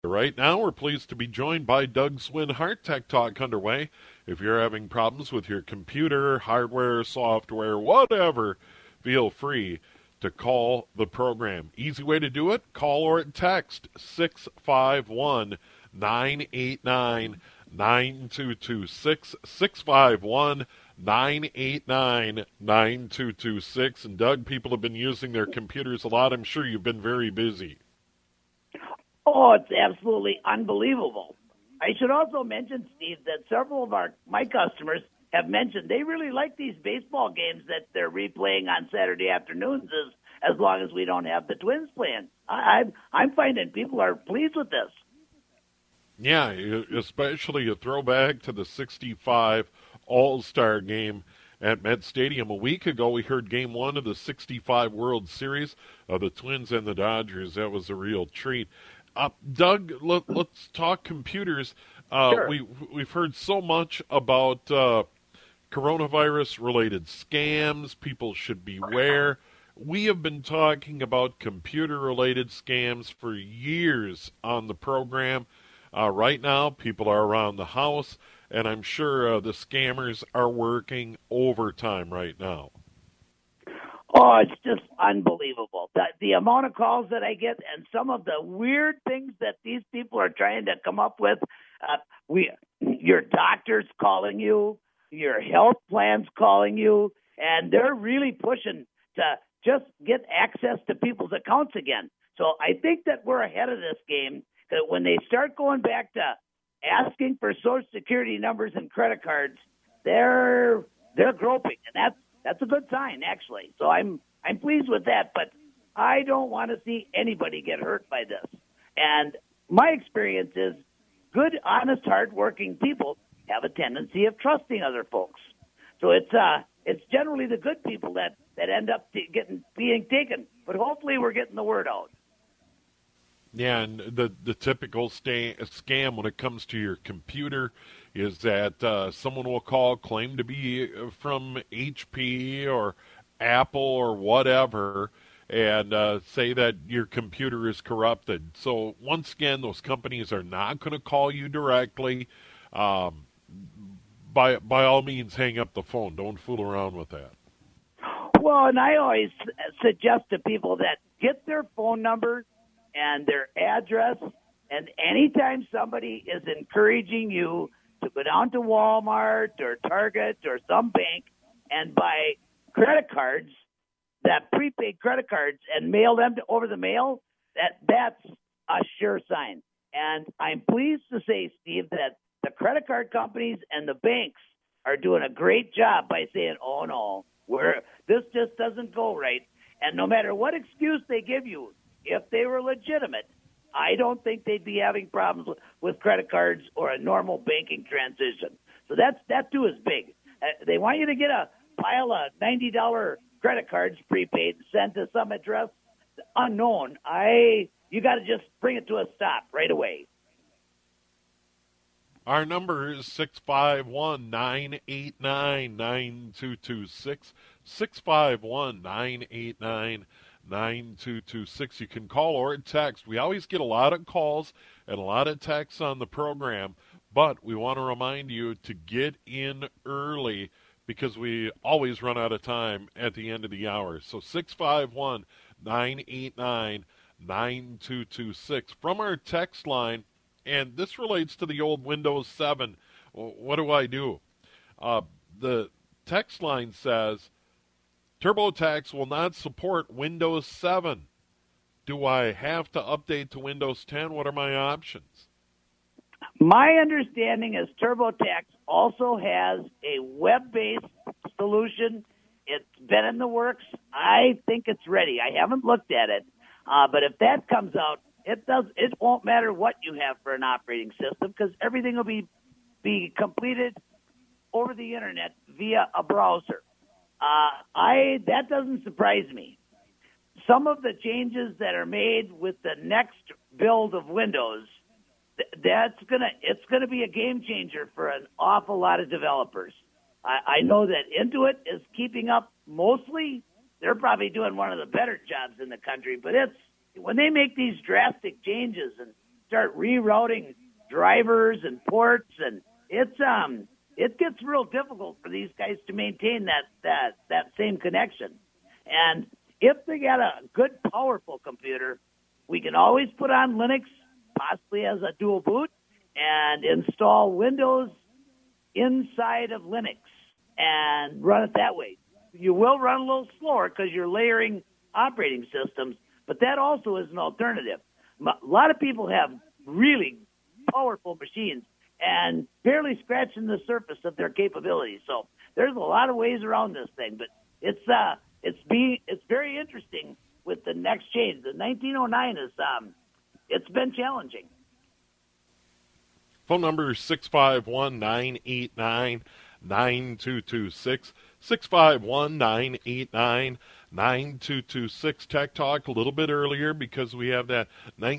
Right now, we're pleased to be joined by Doug Swinhart. Tech Talk underway. If you're having problems with your computer, hardware, software, whatever, feel free to call the program. Easy way to do it, call or text 651 989 9226. 651 989 9226. And Doug, people have been using their computers a lot. I'm sure you've been very busy. Oh, it's absolutely unbelievable. I should also mention, Steve, that several of my customers have mentioned they really like these baseball games that they're replaying on Saturday afternoons as long as we don't have the Twins playing. I'm finding people are pleased with this. Yeah, especially a throwback to the 65 All-Star game at Met Stadium. A week ago, we heard Game 1 of the 65 World Series of the Twins and the Dodgers. That was a real treat. Doug, let's talk computers. Sure. We've heard so much about coronavirus-related scams. People should beware. We have been talking about computer-related scams for years on the program. Right now, people are around the house, and I'm sure the scammers are working overtime right now. Oh, it's just unbelievable. The amount of calls that I get and some of the weird things that these people are trying to come up with. Your doctor's calling you, your health plan's calling you, and they're really pushing to just get access to people's accounts again. So I think that we're ahead of this game. That when they start going back to asking for Social Security numbers and credit cards, they're groping, and that's a good sign, actually. So I'm pleased with that, but I don't want to see anybody get hurt by this. And my experience is good, honest, hardworking people have a tendency of trusting other folks. So it's generally the good people that end up being taken. But hopefully we're getting the word out. Yeah, and the typical scam when it comes to your computer is that someone will call, claim to be from HP or Apple or whatever, and say that your computer is corrupted. So once again, those companies are not going to call you directly. By all means, hang up the phone. Don't fool around with that. Well, and I always suggest to people that get their phone number and their address, and anytime somebody is encouraging you to go down to Walmart or Target or some bank and buy credit cards, that prepaid credit cards, and mail them over the mail, that's a sure sign. And I'm pleased to say, Steve, that the credit card companies and the banks are doing a great job by saying, oh, no, this just doesn't go right. And no matter what excuse they give you, if they were legitimate, I don't think they'd be having problems with credit cards or a normal banking transition. So that too is big. They want you to get a pile of $90 credit cards prepaid and sent to some address unknown. You got to just bring it to a stop right away. Our number is 651-989-9226. 651-989-9226. 9226. You can call or text. We always get a lot of calls and a lot of texts on the program, but we want to remind you to get in early because we always run out of time at the end of the hour. So 651-989-9226 from our text line, and this relates to the old Windows 7. What do I do? The text line says, TurboTax will not support Windows 7. Do I have to update to Windows 10? What are my options? My understanding is TurboTax also has a web-based solution. It's been in the works. I think it's ready. I haven't looked at it, but if that comes out, it won't matter what you have for an operating system because everything will be completed over the internet via a browser. That doesn't surprise me. Some of the changes that are made with the next build of Windows, it's gonna be a game changer for an awful lot of developers. I know that Intuit is keeping up mostly. They're probably doing one of the better jobs in the country, but when they make these drastic changes and start rerouting drivers and ports, and it gets real difficult for these guys to maintain that same connection. And if they got a good, powerful computer, we can always put on Linux, possibly as a dual boot, and install Windows inside of Linux and run it that way. You will run a little slower because you're layering operating systems, but that also is an alternative. A lot of people have really powerful machines and barely scratching the surface of their capabilities. So there's a lot of ways around this thing, but it's very interesting with the next change. The 1909 is it's been challenging. Phone number is 651-989-9226. 651-989-9226. Tech Talk a little bit earlier because we have that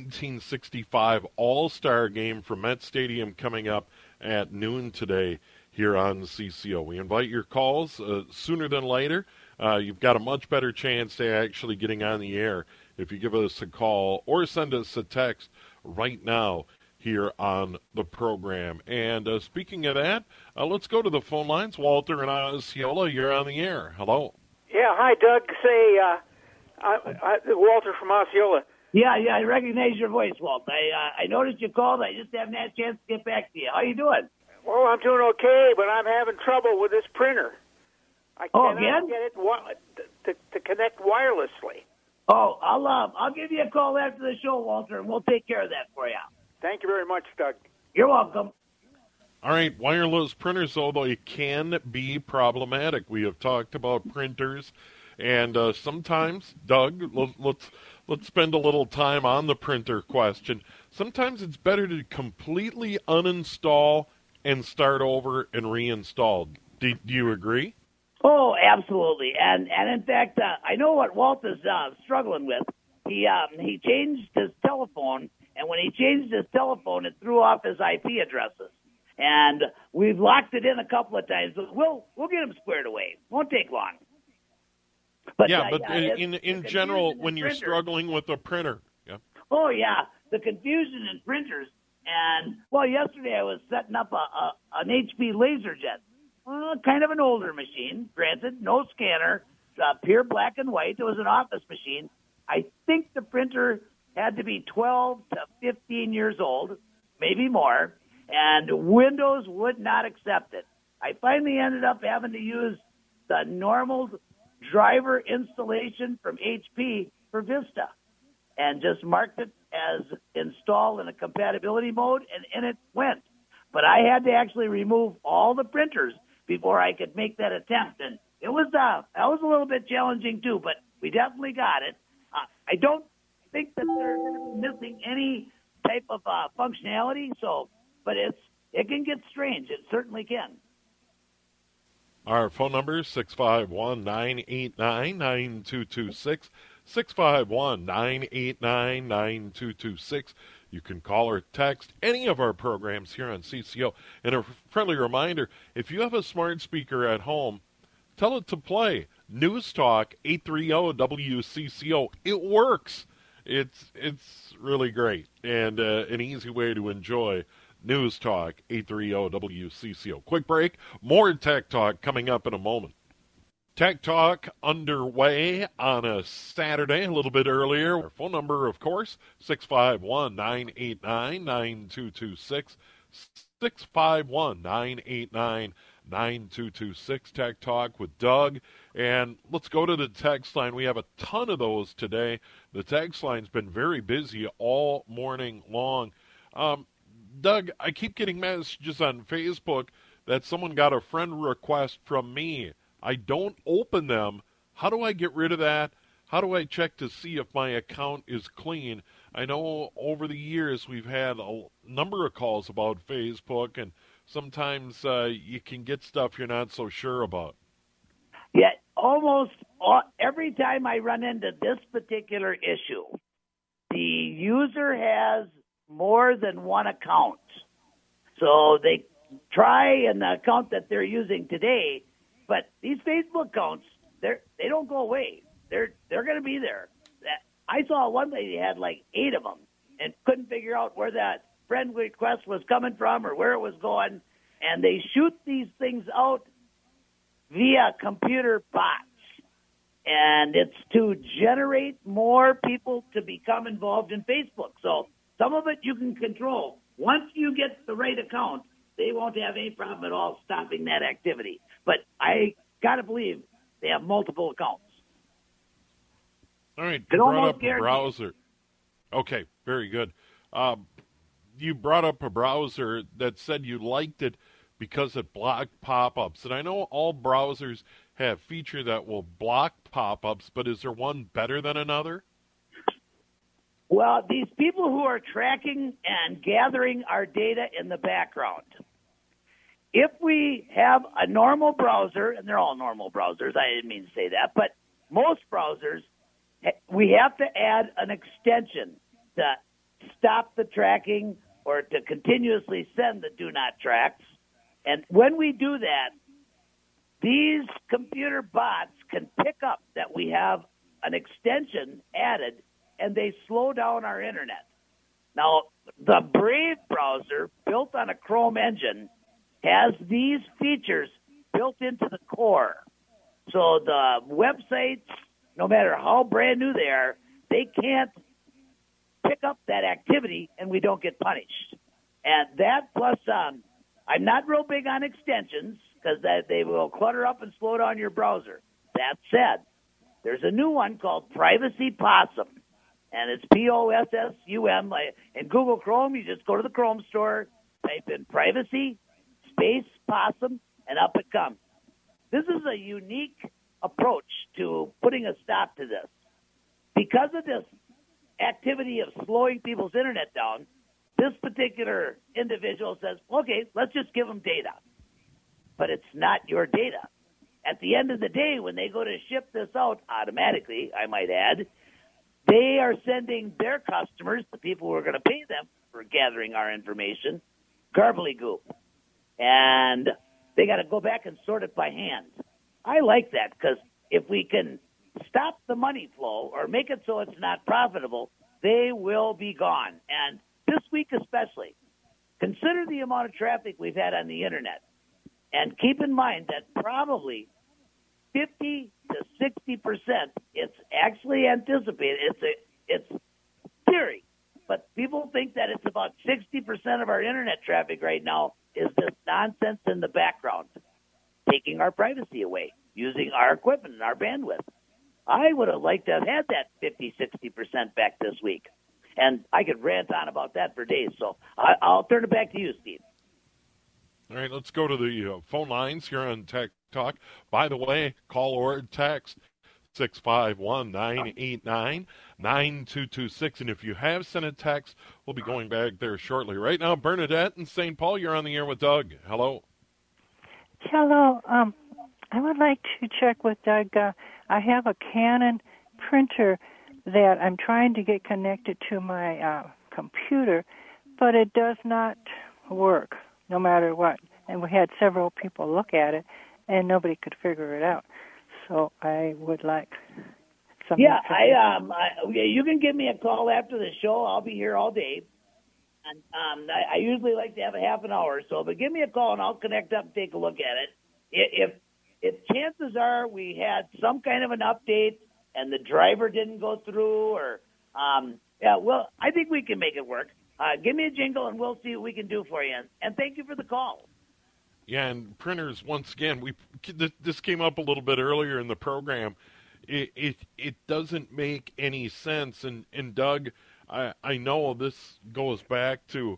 1965 All-Star game from Met Stadium coming up at noon today here on CCO. We invite your calls sooner than later. You've got a much better chance to actually getting on the air if you give us a call or send us a text right now here on the program. And speaking of that, let's go to the phone lines. Walter in Osceola, you're on the air. Hello. Yeah, hi, Doug. Say, Walter from Osceola. Yeah, I recognize your voice, Walt. I noticed you called. I just haven't had a chance to get back to you. How you doing? Well, I'm doing okay, but I'm having trouble with this printer. I cannot get it to connect wirelessly. Oh, I'll give you a call after the show, Walter, and we'll take care of that for you. Thank you very much, Doug. You're welcome. All right, wireless printers, although it can be problematic. We have talked about printers, and sometimes, Doug, let's spend a little time on the printer question. Sometimes it's better to completely uninstall and start over and reinstall. Do you agree? Oh, absolutely. And in fact, I know what Walt is struggling with. He changed his telephone, and when he changed his telephone, it threw off his IP addresses. And we've locked it in a couple of times, but we'll get him squared away. Won't take long. But in general, when you're struggling with a printer. Yeah. Oh, yeah, the confusion in printers. And, well, yesterday I was setting up an HP LaserJet. Kind of an older machine, granted, no scanner, pure black and white. It was an office machine. I think the printer had to be 12 to 15 years old, maybe more, and Windows would not accept it. I finally ended up having to use the normal driver installation from HP for Vista and just marked it as install in a compatibility mode, and in it went. But I had to actually remove all the printers before I could make that attempt. And it was that was a little bit challenging too, but we definitely got it. I don't think that they're going to be missing any type of functionality. But it can get strange. It certainly can. Our phone number is 651-989-9226. 651-989-9226. You can call or text any of our programs here on CCO. And a friendly reminder, if you have a smart speaker at home, tell it to play News Talk 830-WCCO. It works. It's really great and an easy way to enjoy News Talk 830-WCCO. Quick break. More Tech Talk coming up in a moment. Tech Talk underway on a Saturday, a little bit earlier. Our phone number, of course, 651-989-9226. 651-989-9226. Tech Talk with Doug. And let's go to the text line. We have a ton of those today. The text line's been very busy all morning long. Doug, I keep getting messages on Facebook that someone got a friend request from me. I don't open them. How do I get rid of that? How do I check to see if my account is clean? I know over the years we've had a number of calls about Facebook, and sometimes you can get stuff you're not so sure about. Yeah, almost every time I run into this particular issue, the user has more than one account. So they try an account that they're using today, but these Facebook accounts, they don't go away. They're going to be there. I saw one lady had like 8 of them, and couldn't figure out where that friend request was coming from or where it was going. And they shoot these things out via computer bots. And it's to generate more people to become involved in Facebook. So some of it you can control. Once you get the right account, they won't have any problem at all stopping that activity. But I got to believe they have multiple accounts. All right, you brought up a browser. Okay, very good. You brought up a browser that said you liked it because it blocked pop-ups. And I know all browsers have feature that will block pop-ups, but is there one better than another? Well, these people who are tracking and gathering our data in the background, if we have a normal browser, and they're all normal browsers, I didn't mean to say that, but most browsers, we have to add an extension to stop the tracking or to continuously send the do not tracks. And when we do that, these computer bots can pick up that we have an extension added, and they slow down our internet. Now, the Brave browser, built on a Chrome engine, has these features built into the core. So the websites, no matter how brand new they are, they can't pick up that activity, and we don't get punished. And that plus, I'm not real big on extensions because they will clutter up and slow down your browser. That said, there's a new one called Privacy Possum, and it's POSSUM. In Google Chrome, you just go to the Chrome store, type in Privacy space Possum, and up it comes. This is a unique approach to putting a stop to this. Because of this activity of slowing people's internet down, this particular individual says, okay, let's just give them data. But it's not your data. At the end of the day, when they go to ship this out automatically, I might add, they are sending their customers, the people who are going to pay them for gathering our information, gobbledygook. And they got to go back and sort it by hand. I like that because if we can stop the money flow or make it so it's not profitable, they will be gone. And this week especially, consider the amount of traffic we've had on the internet. And keep in mind that probably 50 to 60%, it's actually anticipated. It's theory. But people think that it's about 60% of our internet traffic right now is this nonsense in the background, taking our privacy away, using our equipment and our bandwidth. I would have liked to have had that 50, 60% back this week. And I could rant on about that for days. So I'll turn it back to you, Steve. All right, let's go to the phone lines here on Tech Talk. By the way, call or text 651-989-9226. And if you have sent a text, we'll be going back there shortly. Right now, Bernadette in St. Paul, you're on the air with Doug. Hello. Hello. I would like to check with Doug. I have a Canon printer that I'm trying to get connected to my computer, but it does not work no matter what. And we had several people look at it, and nobody could figure it out. So I would like some. Yeah, you can give me a call after the show. I'll be here all day. And I usually like to have a half an hour or so, but give me a call and I'll connect up and take a look at it. If chances are we had some kind of an update and the driver didn't go through, or I think we can make it work. Give me a jingle and we'll see what we can do for you. And thank you for the call. Yeah, and printers, once again, this came up a little bit earlier in the program. It doesn't make any sense. And Doug, I know this goes back to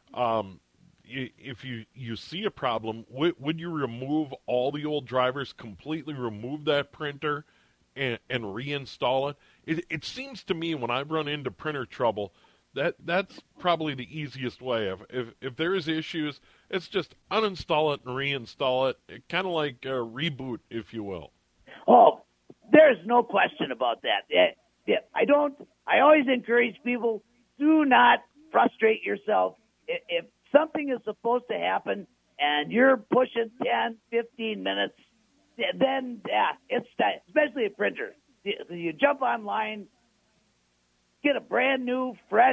if you see a problem, would you remove all the old drivers, completely remove that printer and reinstall it? It seems to me when I've run into printer trouble, that's probably the easiest way. If there's issues, it's just uninstall it and reinstall it, kind of like a reboot, if you will. Oh, there's no question about that. I always encourage people, do not frustrate yourself. If something is supposed to happen and you're pushing 10, 15 minutes, then it's time, especially a printer. You jump online, get a brand new, fresh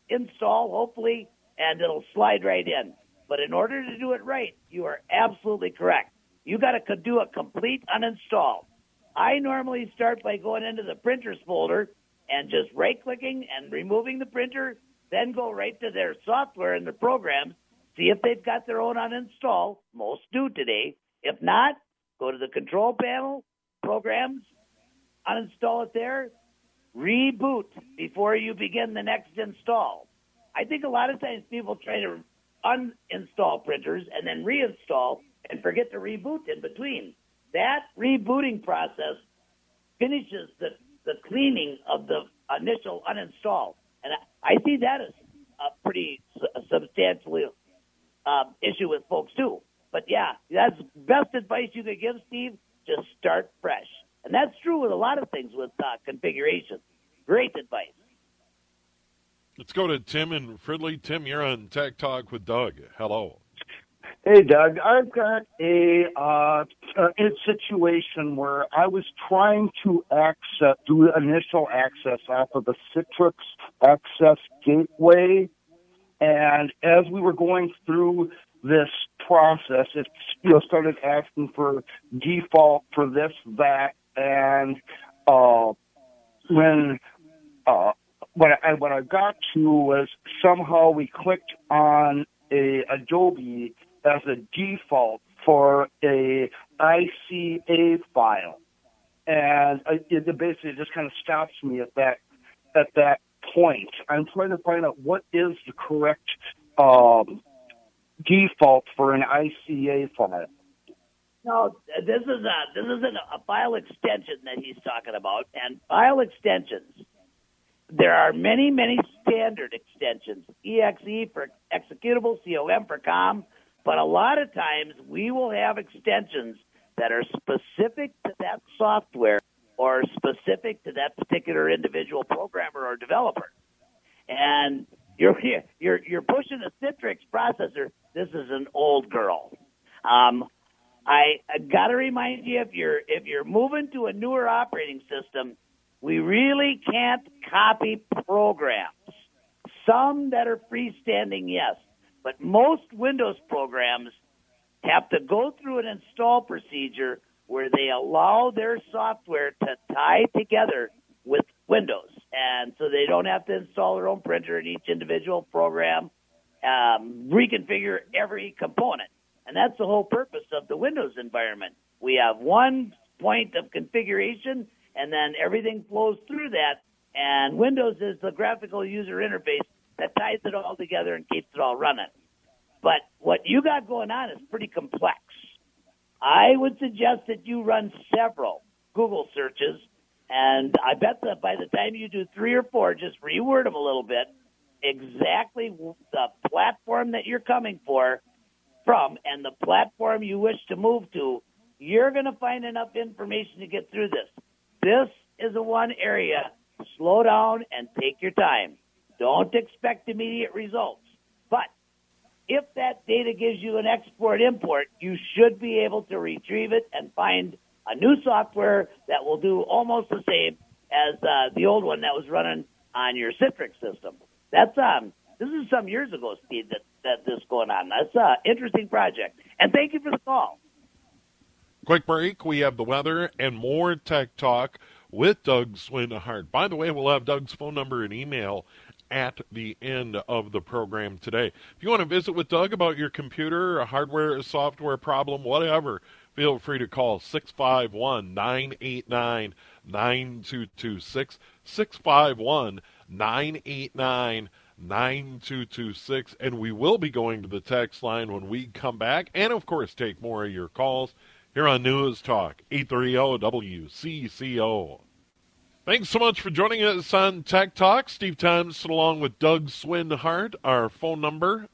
install, hopefully, and it'll slide right in. But in order to do it right, you are absolutely correct. You got to do a complete uninstall. I normally start by going into the printers folder and just right-clicking and removing the printer, then go right to their software and their programs, see if they've got their own uninstall. Most do today. If not, go to the control panel, programs, uninstall it there, reboot before you begin the next install. I think a lot of times people try to uninstall printers and then reinstall and forget to reboot in between. That rebooting process finishes the cleaning of the initial uninstall. And I see that as a pretty substantial issue with folks too. But yeah, that's best advice you could give, Steve. Just start fresh. And that's true with a lot of things with configuration. Great advice. Let's go to Tim in Fridley. Tim, you're on Tech Talk with Doug. Hello. Hey, Doug. I've got a situation where I was trying to do initial access off of the Citrix Access Gateway, and as we were going through this process, it started asking for default for this, that, and what I got to was somehow we clicked on a Adobe as a default for a ICA file, and it basically just kind of stops me at that point. I'm trying to find out what is the correct default for an ICA file. No, this is a file extension that he's talking about, and file extensions. There are many, many standard extensions, EXE for executable, COM for COM, but a lot of times we will have extensions that are specific to that software or specific to that particular individual programmer or developer. And you're pushing a Citrix processor. This is an old girl. I got to remind you, if you're moving to a newer operating system, we really can't copy programs. Some that are freestanding, yes, but most Windows programs have to go through an install procedure where they allow their software to tie together with Windows. And so they don't have to install their own printer in each individual program, reconfigure every component. And that's the whole purpose of the Windows environment. We have one point of configuration, and then everything flows through that. And Windows is the graphical user interface that ties it all together and keeps it all running. But what you got going on is pretty complex. I would suggest that you run several Google searches, and I bet that by the time you do 3 or 4, just reword them a little bit, exactly the platform that you're coming from and the platform you wish to move to, you're going to find enough information to get through this. This is the one area. Slow down and take your time. Don't expect immediate results. But if that data gives you an export-import, you should be able to retrieve it and find a new software that will do almost the same as the old one that was running on your Citrix system. That's this is some years ago, Steve, that this going on. That's an interesting project. And thank you for the call. Quick break. We have the weather and more Tech Talk with Doug Swinhart. By the way, we'll have Doug's phone number and email at the end of the program today. If you want to visit with Doug about your computer, a hardware, a software problem, whatever, feel free to call 651-989-9226, 651-989-9226, and we will be going to the text line when we come back, and of course take more of your calls here on News Talk 830 WCCO. Thanks so much for joining us on Tech Talk. Steve Thompson along with Doug Swinhart. Our phone number,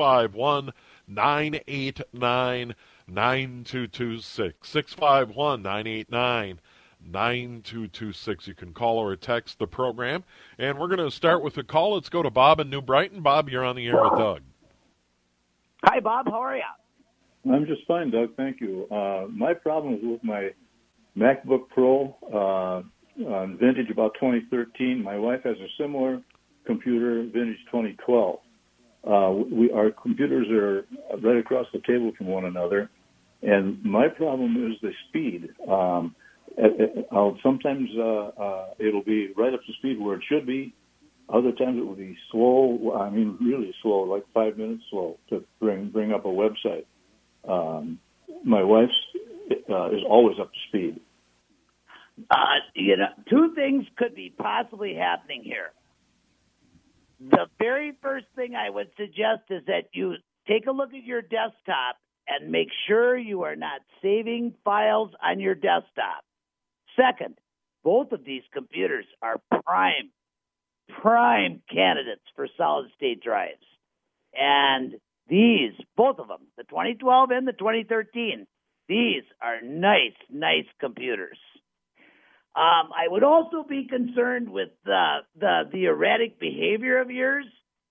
651-989-9226. 651-989-9226. You can call or text the program. And we're going to start with a call. Let's go to Bob in New Brighton. Bob, you're on the air with Doug. Hi, Bob. How are you? I'm just fine, Doug. Thank you. My problem is with my MacBook Pro. Vintage, about 2013. My wife has a similar computer, vintage 2012. Our computers are right across the table from one another, and my problem is the speed. Sometimes it'll be right up to speed where it should be. Other times it will be slow. I mean, really slow, like 5 minutes slow to bring up a website. My wife's is always up to speed. Two things could be possibly happening here. The very first thing I would suggest is that you take a look at your desktop and make sure you are not saving files on your desktop. Second, both of these computers are prime candidates for solid-state drives. And these, both of them, the 2012 and the 2013, these are nice computers. I would also be concerned with the erratic behavior of yours.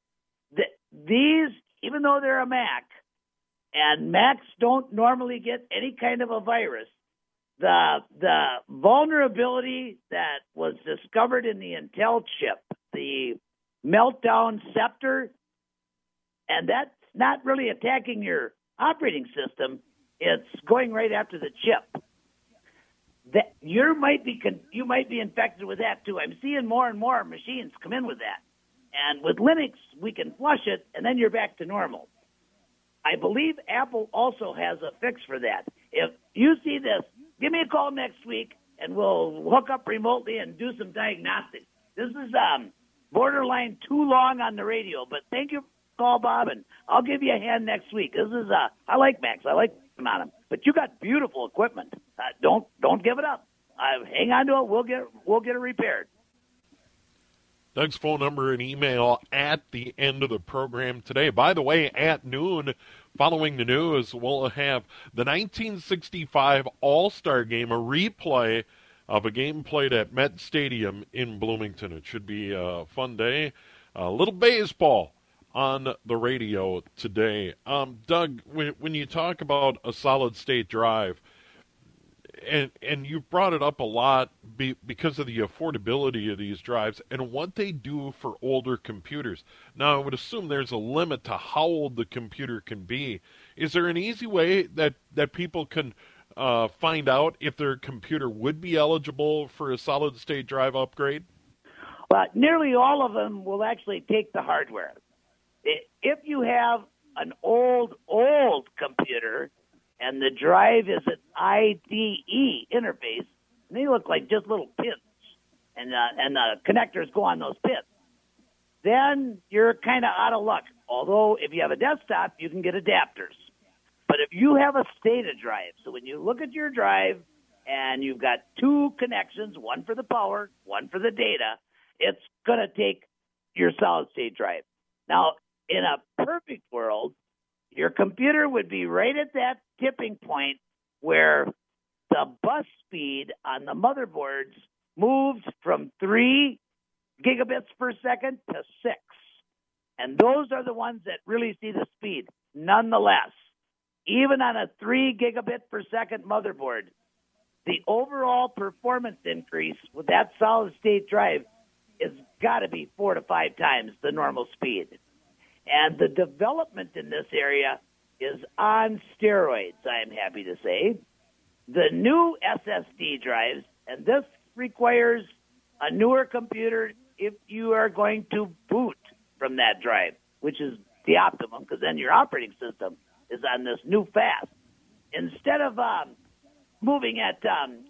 These, even though they're a Mac, and Macs don't normally get any kind of a virus, the vulnerability that was discovered in the Intel chip, the Meltdown Scepter, and that's not really attacking your operating system. It's going right after the chip. That you might be infected with that too. I'm seeing more and more machines come in with that, and with Linux we can flush it, and then you're back to normal. I believe Apple also has a fix for that. If you see this, give me a call next week, and we'll hook up remotely and do some diagnostics. This is borderline too long on the radio, but thank you for the call, Bob, and I'll give you a hand next week. This is I like Macs. I like them on them, but you got beautiful equipment. Don't give it up. Hang on to it. We'll get it repaired. Doug's phone number and email at the end of the program today. By the way, at noon, following the news, we'll have the 1965 All-Star Game, a replay of a game played at Met Stadium in Bloomington. It should be a fun day. A little baseball on the radio today. Doug, when you talk about a solid-state drive, and you've brought it up a lot because of the affordability of these drives and what they do for older computers. Now, I would assume there's a limit to how old the computer can be. Is there an easy way that people can find out if their computer would be eligible for a solid-state drive upgrade? Well, nearly all of them will actually take the hardware. If you have an old computer and the drive is an IDE interface, and they look like just little pins, and the connectors go on those pins, then you're kind of out of luck. Although if you have a desktop, you can get adapters. But if you have a SATA drive, so when you look at your drive and you've got two connections, one for the power, one for the data, it's going to take your solid-state drive. Now, in a perfect world, your computer would be right at that tipping point where the bus speed on the motherboards moves from 3 gigabits per second to 6. And those are the ones that really see the speed. Nonetheless, even on a 3 gigabit per second motherboard, the overall performance increase with that solid-state drive has got to be 4 to 5 times the normal speed. And the development in this area is on steroids, I'm happy to say. The new SSD drives, and this requires a newer computer if you are going to boot from that drive, which is the optimum, because then your operating system is on this new fast. Instead of moving at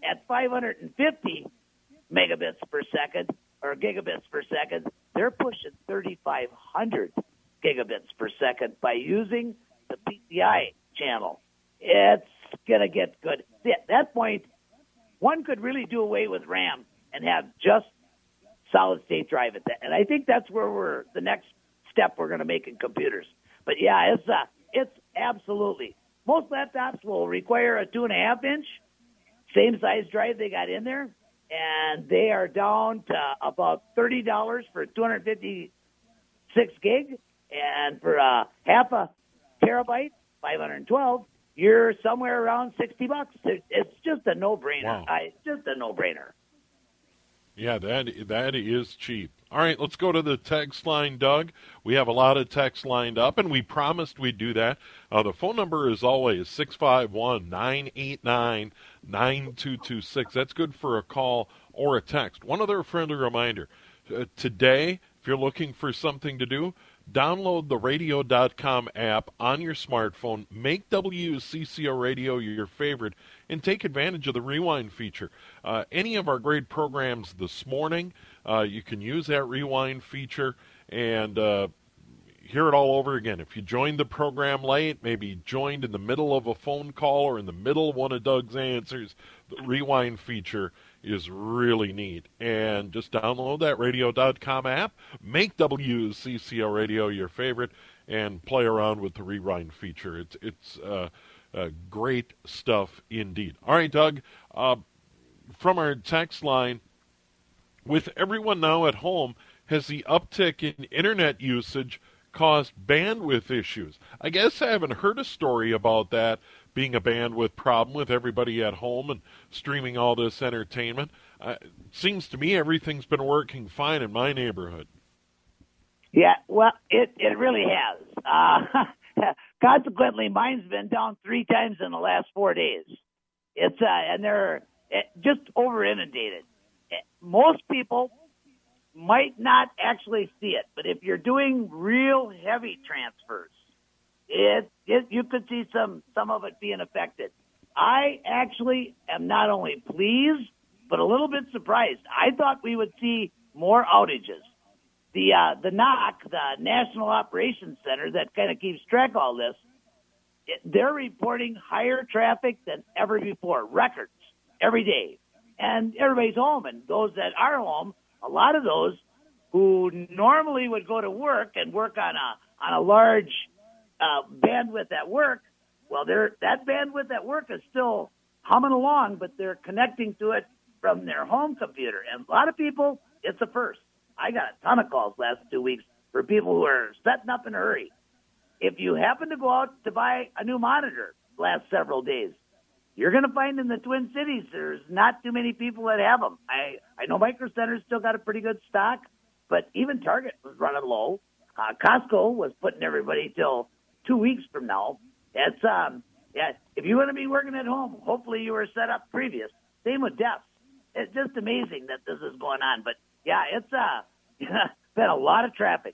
550 megabits per second or gigabits per second, they're pushing 3,500 gigabits per second by using the PCI channel. It's going to get good. At that point, one could really do away with RAM and have just solid-state drive at that. And I think that's where the next step we're going to make in computers. But yeah, it's absolutely. Most laptops will require a 2.5-inch, same size drive they got in there, and they are down to about $30 for 256 gig, and for half a terabyte, 512, you're somewhere around $60. It's just a no-brainer. Wow. It's just a no-brainer. Yeah, that is cheap. All right, let's go to the text line, Doug. We have a lot of texts lined up, and we promised we'd do that. The phone number is always 651-989-9226. That's good for a call or a text. One other friendly reminder. Today, if you're looking for something to do, download the radio.com app on your smartphone. Make WCCO Radio your favorite and take advantage of the rewind feature. Any of our great programs this morning, you can use that rewind feature and hear it all over again. If you joined the program late, maybe joined in the middle of a phone call or in the middle of one of Doug's answers, the rewind feature is really neat. And just download that radio.com app, make WCCO Radio your favorite, and play around with the rewind feature. It's great stuff indeed. All right, Doug, from our text line, with everyone now at home, has the uptick in internet usage caused bandwidth issues? I guess I haven't heard a story about that being a bandwidth problem with everybody at home and streaming all this entertainment. Seems to me everything's been working fine in my neighborhood. Yeah, well, it really has. Consequently, mine's been down 3 times in the last 4 days. It's and they're just over inundated. Most people might not actually see it, but if you're doing real heavy transfers, you could see some of it being affected. I actually am not only pleased, but a little bit surprised. I thought we would see more outages. The NOC, the National Operations Center, that kind of keeps track of all this, they're reporting higher traffic than ever before, records every day. And everybody's home, and those that are home, a lot of those who normally would go to work and work on a large bandwidth at work, well, that bandwidth at work is still humming along, but they're connecting to it from their home computer. And a lot of people, it's a first. I got a ton of calls last 2 weeks for people who are setting up in a hurry. If you happen to go out to buy a new monitor the last several days, you're going to find in the Twin Cities there's not too many people that have them. I know Micro Center's still got a pretty good stock, but even Target was running low. Costco was putting everybody till 2 weeks from now. It's if you want to be working at home, hopefully you were set up previous. Same with DEFs. It's just amazing that this is going on. But yeah, it's been a lot of traffic.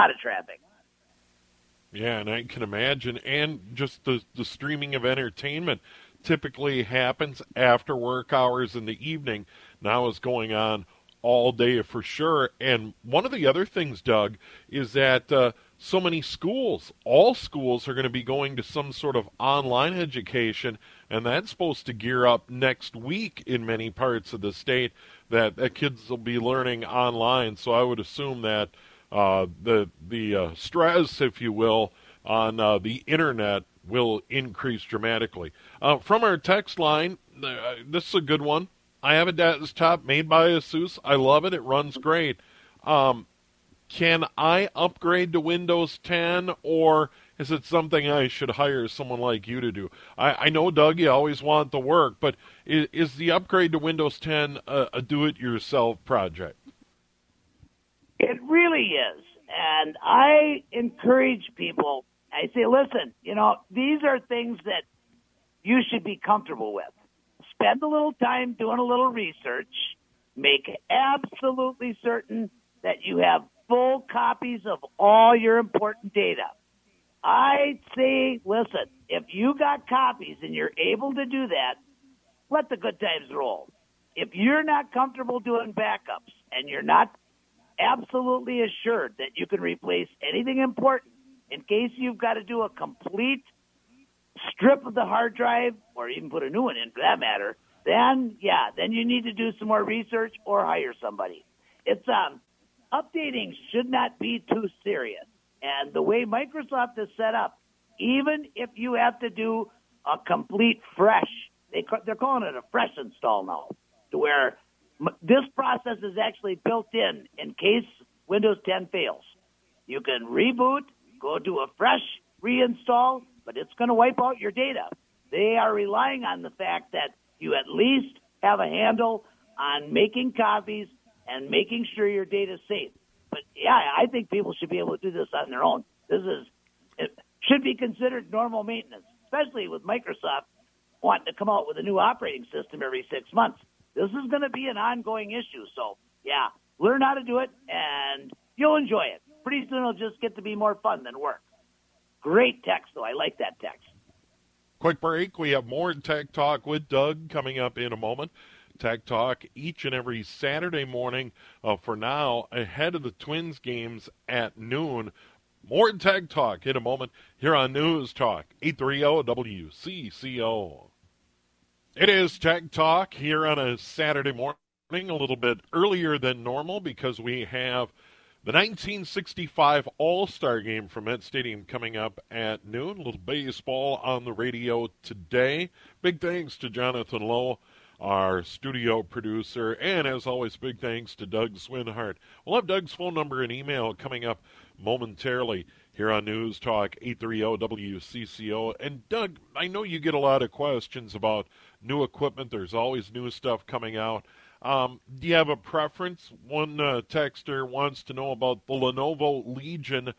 Yeah, and I can imagine. And just the streaming of entertainment typically happens after work hours in the evening. Now is going on all day for sure. And one of the other things, Doug, is that so many schools, all schools are going to be going to some sort of online education, and that's supposed to gear up next week in many parts of the state, that kids will be learning online. So I would assume that the stress, if you will, on the internet will increase dramatically. From our text line, this is a good one. I have a desktop made by ASUS. I love it. It runs great. Can I upgrade to Windows 10, or is it something I should hire someone like you to do? I know, Doug, you always want the work, but is the upgrade to Windows 10 a do-it-yourself project? It really is. And I encourage people, I say, listen, these are things that you should be comfortable with. Spend a little time doing a little research. Make absolutely certain that you have full copies of all your important data. I say, listen, if you got copies and you're able to do that, let the good times roll. If you're not comfortable doing backups and you're not absolutely assured that you can replace anything important in case you've got to do a complete strip of the hard drive or even put a new one in for that matter, then you need to do some more research or hire somebody. It's updating should not be too serious. And the way Microsoft is set up, even if you have to do a complete fresh, they're calling it a fresh install now, to where this process is actually built in case Windows 10 fails. You can reboot, go do a fresh reinstall, but it's going to wipe out your data. They are relying on the fact that you at least have a handle on making copies and making sure your data is safe. But, yeah, I think people should be able to do this on their own. It should be considered normal maintenance, especially with Microsoft wanting to come out with a new operating system every 6 months. This is going to be an ongoing issue. So, yeah, learn how to do it, and you'll enjoy it. Pretty soon it'll just get to be more fun than work. Great text, though. I like that text. Quick break. We have more Tech Talk with Doug coming up in a moment. Tech Talk each and every Saturday morning for now, ahead of the Twins games at noon. More Tech Talk in a moment here on News Talk 830 WCCO. It is Tech Talk here on a Saturday morning, a little bit earlier than normal because we have the 1965 All-Star Game from Met Stadium coming up at noon. A little baseball on the radio today. Big thanks to Jonathan Lowe, our studio producer, and as always, big thanks to Doug Swinhart. We'll have Doug's phone number and email coming up momentarily here on News Talk 830 WCCO. And Doug, I know you get a lot of questions about new equipment. There's always new stuff coming out. Do you have a preference? One texter wants to know about the Lenovo Legion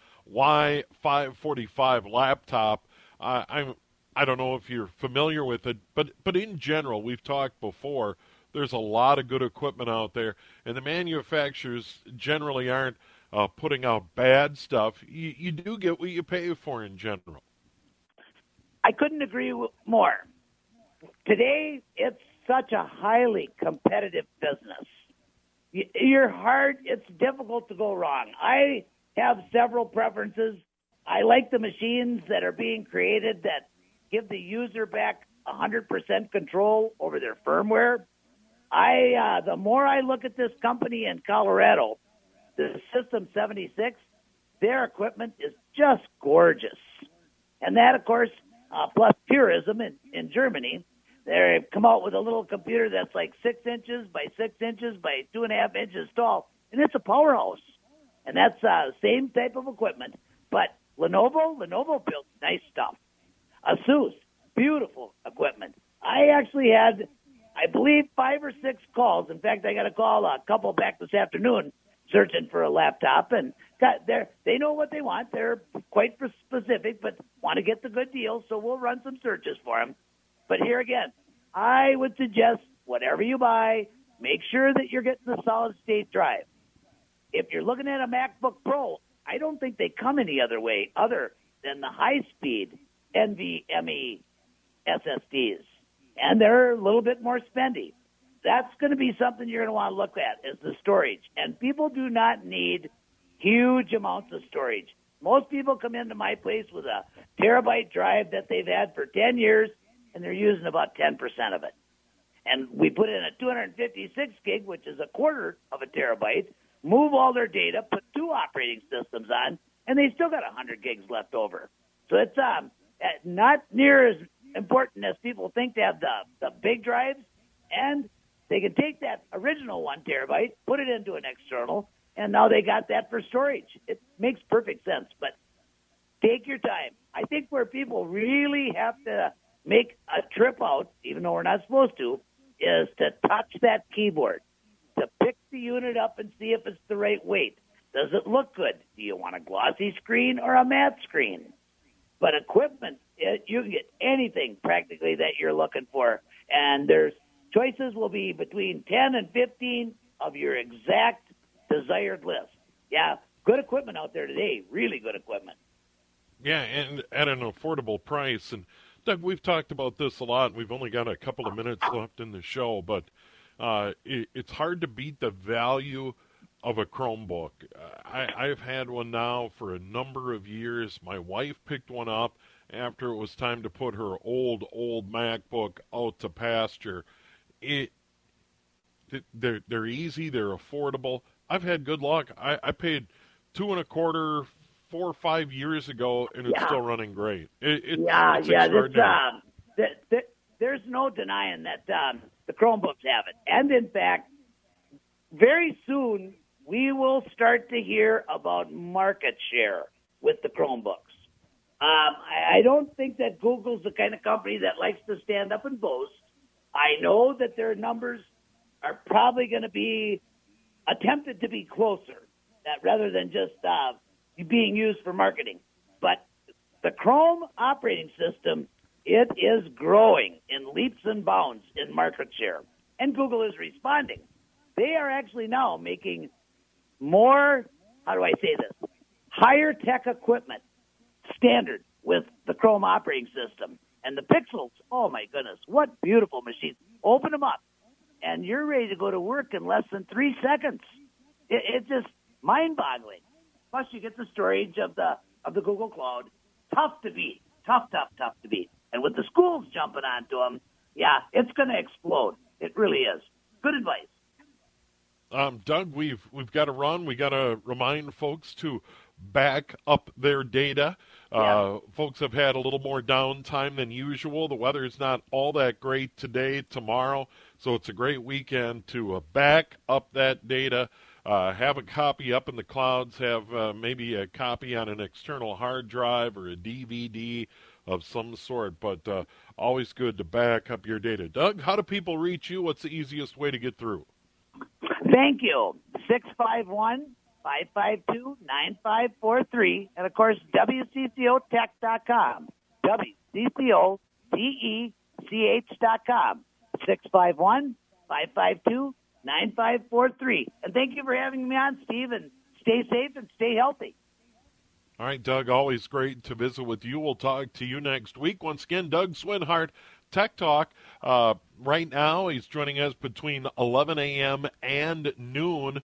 Y545 laptop. I don't know if you're familiar with it, but in general, we've talked before, there's a lot of good equipment out there, and the manufacturers generally aren't putting out bad stuff. You do get what you pay for in general. I couldn't agree more. Today, it's such a highly competitive business. It's difficult to go wrong. I have several preferences. I like the machines that are being created that give the user back 100% control over their firmware. The more I look at this company in Colorado, the System 76, their equipment is just gorgeous. And that, of course, plus Purism in Germany, they've come out with a little computer that's like 6 inches by 6 inches by 2.5 inches tall, and it's a powerhouse. And that's the same type of equipment. But Lenovo built nice stuff. ASUS, beautiful equipment. I actually had, I believe, 5 or 6 calls. In fact, I got a call a couple back this afternoon searching for a laptop, and they know what they want. They're quite specific, but want to get the good deal, so we'll run some searches for them. But here again, I would suggest whatever you buy, make sure that you're getting the solid-state drive. If you're looking at a MacBook Pro, I don't think they come any other way other than the high-speed NVMe SSDs, and they're a little bit more spendy. That's going to be something you're going to want to look at is the storage. And people do not need huge amounts of storage. Most people come into my place with a terabyte drive that they've had for 10 years, and they're using about 10% of it. And we put in a 256 gig, which is a quarter of a terabyte, move all their data, put 2 operating systems on, and they still got 100 gigs left over. So it's not near as important as people think to have the big drives, and they can take that original 1 terabyte, put it into an external, and now they got that for storage. It makes perfect sense, but take your time. I think where people really have to make a trip out, even though we're not supposed to, is to touch that keyboard, to pick the unit up and see if it's the right weight. Does it look good? Do you want a glossy screen or a matte screen? But equipment, you can get anything practically that you're looking for, and there's choices will be between 10 and 15 of your exact desired list. Yeah, good equipment out there today, really good equipment. Yeah, and at an affordable price. And Doug, we've talked about this a lot. We've only got a couple of minutes left in the show, but it's hard to beat the value of a Chromebook. I've had one now for a number of years. My wife picked one up after it was time to put her old MacBook out to pasture. They're easy, they're affordable. I've had good luck. I paid $2.25, 4 or 5 years ago, and it's still running great. It's extraordinary. There's no denying that the Chromebooks have it. And in fact, very soon we will start to hear about market share with the Chromebooks. I don't think that Google's the kind of company that likes to stand up and boast. I know that their numbers are probably going to be attempted to be closer, that rather than just being used for marketing. But the Chrome operating system, it is growing in leaps and bounds in market share, and Google is responding. They are actually now making more, how do I say this, higher tech equipment standard with the Chrome operating system. And the Pixels, oh my goodness, what beautiful machines. Open them up, and you're ready to go to work in less than 3 seconds. It's just mind-boggling. Plus, you get the storage of the Google Cloud. Tough to beat. Tough to beat. And with the schools jumping onto them, yeah, it's going to explode. It really is. Good advice. Doug, we've got to run. We got to remind folks to back up their data. Folks have had a little more downtime than usual. The weather is not all that great today, tomorrow, so it's a great weekend to back up that data. Have a copy up in the clouds, have maybe a copy on an external hard drive or a DVD of some sort, but always good to back up your data. Doug, how do people reach you? What's the easiest way to get through? Thank you. 651-552-9543, and of course, WCCOtech.com. WCCOTECH.com. 651-552-9543. And thank you for having me on, Steve, and stay safe and stay healthy. All right, Doug, always great to visit with you. We'll talk to you next week. Once again, Doug Swinhart, Tech Talk. Right now, he's joining us between 11 a.m. and noon